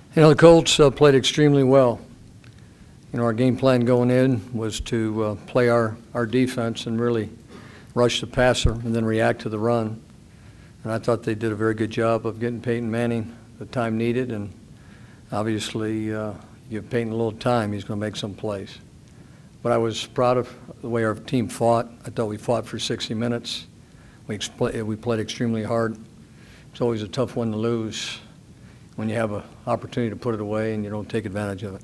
You know, the Colts played extremely well. You know, our game plan going in was to play our defense and really rush the passer and then react to the run. And I thought they did a very good job of getting Peyton Manning the time needed. And obviously, give Peyton a little time, he's going to make some plays. But I was proud of the way our team fought. I thought we fought for 60 minutes. We played extremely hard. It's always a tough one to lose when you have an opportunity to put it away and you don't take advantage of it.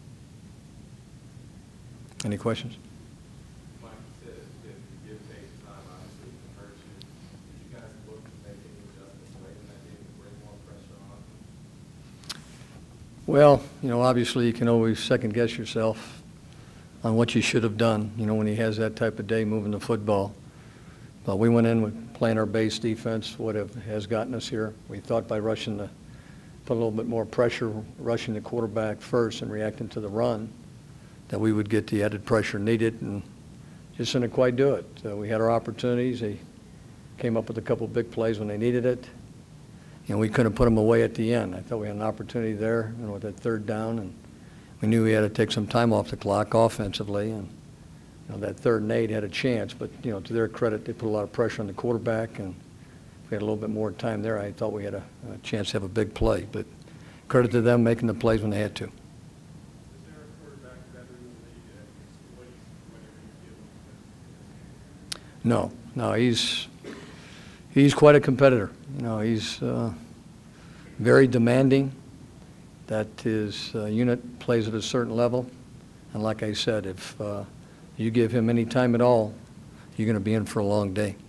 Any questions? Mike said if you give Peyton time, obviously it hurts you. Did you guys look to make any adjustments late in that game to bring more pressure on? Well, you know, obviously you can always second guess yourself on what you should have done, you know, when he has that type of day moving the football. But we went in with playing our base defense, what has gotten us here. We thought by rushing put a little bit more pressure, rushing the quarterback first and reacting to the run, that we would get the added pressure needed, and just didn't quite do it. We had our opportunities. They came up with a couple of big plays when they needed it, and we couldn't put them away at the end. I thought we had an opportunity there, you know, with that third down, and we knew we had to take some time off the clock offensively, and you know, that 3rd and 8 had a chance, but you know, to their credit, they put a lot of pressure on the quarterback, and if we had a little bit more time there, I thought we had a chance to have a big play. But credit to them making the plays when they had to. Is there a quarterback better than the whenever you give him? No, he's quite a competitor. You know, he's very demanding. That his unit plays at a certain level, and like I said, if you give him any time at all, you're going to be in for a long day.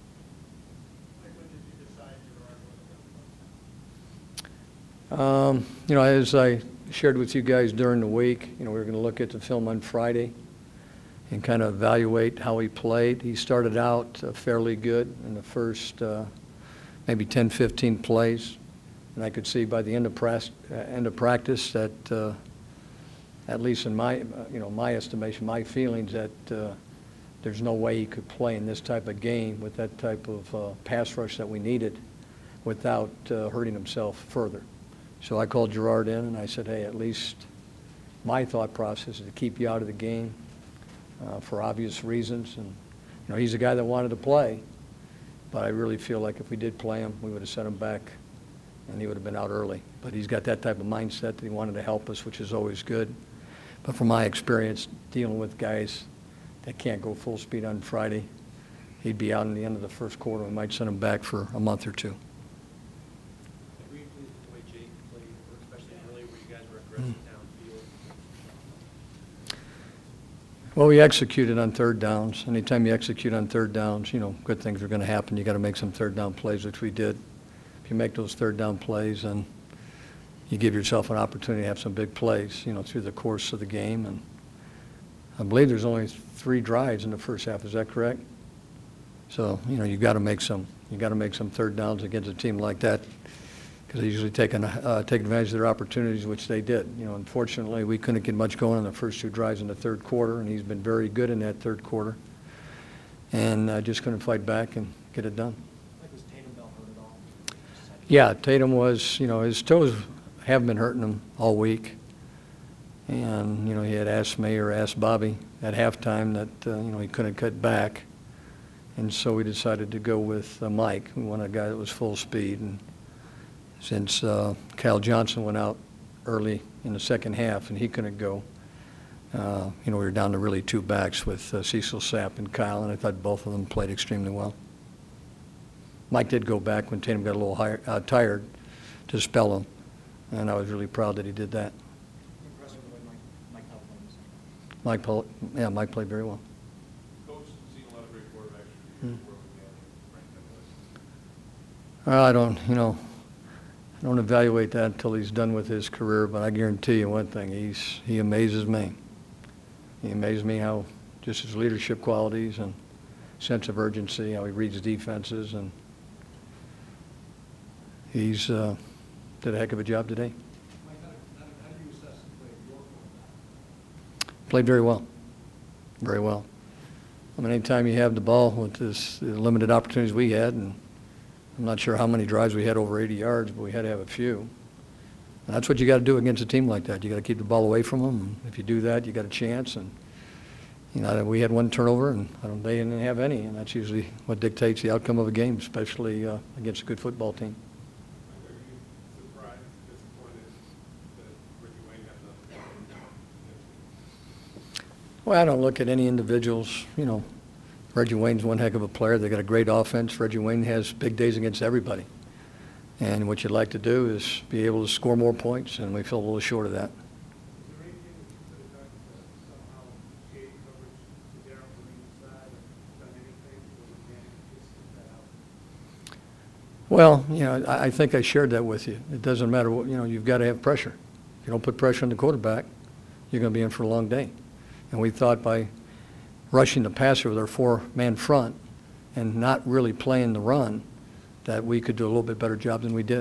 You know, as I shared with you guys during the week, you know, we were going to look at the film on Friday and kind of evaluate how he played. He started out fairly good in the first maybe 10, 15 plays, and I could see by the end of practice that, at least in my, you know, my estimation, my feelings, that there's no way he could play in this type of game with that type of pass rush that we needed without hurting himself further. So I called Gerard in and I said, hey, at least my thought process is to keep you out of the game for obvious reasons. And you know, he's a guy that wanted to play, but I really feel like if we did play him, we would have sent him back and he would have been out early. But he's got that type of mindset that he wanted to help us, which is always good. But from my experience dealing with guys that can't go full speed on Friday, he'd be out in the end of the first quarter. We might send him back for a month or two. Were you pleased with the way Jake played, especially early where you guys were aggressive downfield? Well, we executed on 3rd downs. Anytime you execute on 3rd downs, you know, good things are going to happen. You got to make some 3rd down plays, which we did. If you make those 3rd down plays, and you give yourself an opportunity to have some big plays, you know, through the course of the game. And I believe there's only 3 drives in the first half. Is that correct? So, you know, you got to make some 3rd downs against a team like that, because they usually take advantage of their opportunities, which they did. You know, unfortunately, we couldn't get much going in the first 2 drives in the 3rd quarter, and he's been very good in that 3rd quarter, and just couldn't fight back and get it done. Was Tatum Bell hurt at all? Yeah, Tatum was, you know, his toes have been hurting him all week. And, you know, he had asked me or asked Bobby at halftime that, you know, he couldn't cut back. And so we decided to go with Mike. We wanted a guy that was full speed. And since Kyle Johnson went out early in the second half and he couldn't go, you know, we were down to really 2 backs with Cecil Sapp and Kyle, and I thought both of them played extremely well. Mike did go back when Tatum got a little tired to spell him, and I was really proud that he did that. Impressive the way Mike played. Mike played very well. Coach, seen a lot of great quarterbacks work with I don't evaluate that until he's done with his career, but I guarantee you one thing, he amazes me. He amazes me how just his leadership qualities and sense of urgency, how he reads defenses, and he's did a heck of a job today. Mike, how do you assess the play of your quarterback? Played very well. Very well. I mean, anytime you have the ball with the limited opportunities we had, and I'm not sure how many drives we had over 80 yards, but we had to have a few. And that's what you got to do against a team like that. You got to keep the ball away from them. And if you do that, you got a chance. And you know, we had one turnover, and they didn't have any, and that's usually what dictates the outcome of a game, especially against a good football team. Are you surprised, disappointed that Reggie Wayne had another game? Well, I don't look at any individuals. You know, Reggie Wayne's one heck of a player. They got a great offense. Reggie Wayne has big days against everybody. And what you'd like to do is be able to score more points, and we fell a little short of that. Is there anything that you could have done to somehow gauge coverage to Darren Green's side, or done anything, or you managed to just sit that out? Well, you know, I think I shared that with you. It doesn't matter what, you know, you've got to have pressure. If you don't put pressure on the quarterback, you're going to be in for a long day. And we thought by rushing the passer with our four-man front and not really playing the run, that we could do a little bit better job than we did.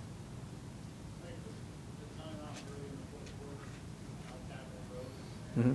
Mm-hmm.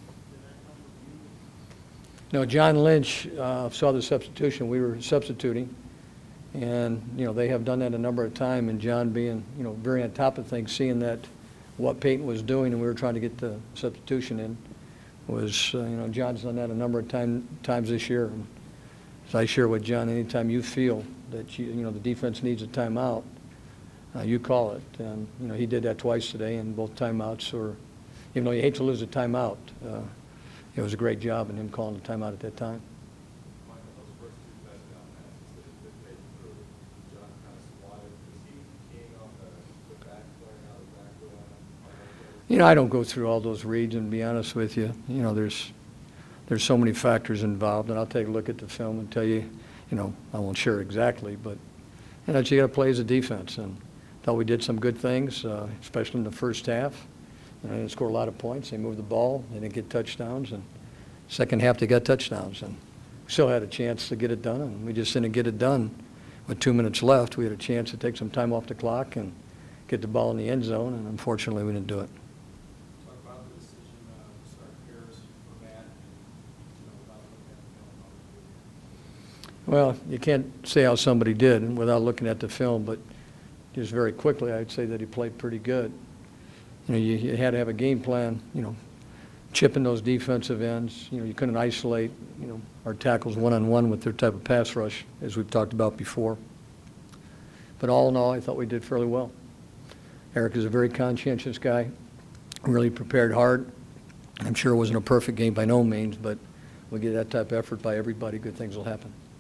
No, John Lynch saw the substitution. We were substituting, and you know they have done that a number of times. And John, being very on top of things, seeing that what Peyton was doing, and we were trying to get the substitution in, was John's done that a number of times this year. And so I share with John, anytime you feel that the defense needs a timeout, you call it. And he did that twice today, and both timeouts were, even though you hate to lose a timeout, it was a great job in him calling the timeout at that time. Michael, those first two touchdown passes that they threw, John kind of swatted. Was he keying off the back, clearing out the back door? I don't go through all those reads, and to be honest with you, there's so many factors involved, and I'll take a look at the film and tell you, I won't share exactly, but you got to play as a defense, and thought we did some good things, especially in the first half. They didn't score a lot of points. They moved the ball. They didn't get touchdowns, and second half they got touchdowns, and we still had a chance to get it done, and we just didn't get it done. With 2 minutes left, we had a chance to take some time off the clock and get the ball in the end zone, and unfortunately we didn't do it. Talk about the decision to start Harris for Matt, and without looking at the film. Well, you can't say how somebody did without looking at the film, but just very quickly, I'd say that he played pretty good. You had to have a game plan, chipping those defensive ends. You couldn't isolate, our tackles one-on-one with their type of pass rush, as we've talked about before. But all in all, I thought we did fairly well. Eric is a very conscientious guy, really prepared hard. I'm sure it wasn't a perfect game by no means, but we get that type of effort by everybody, good things will happen.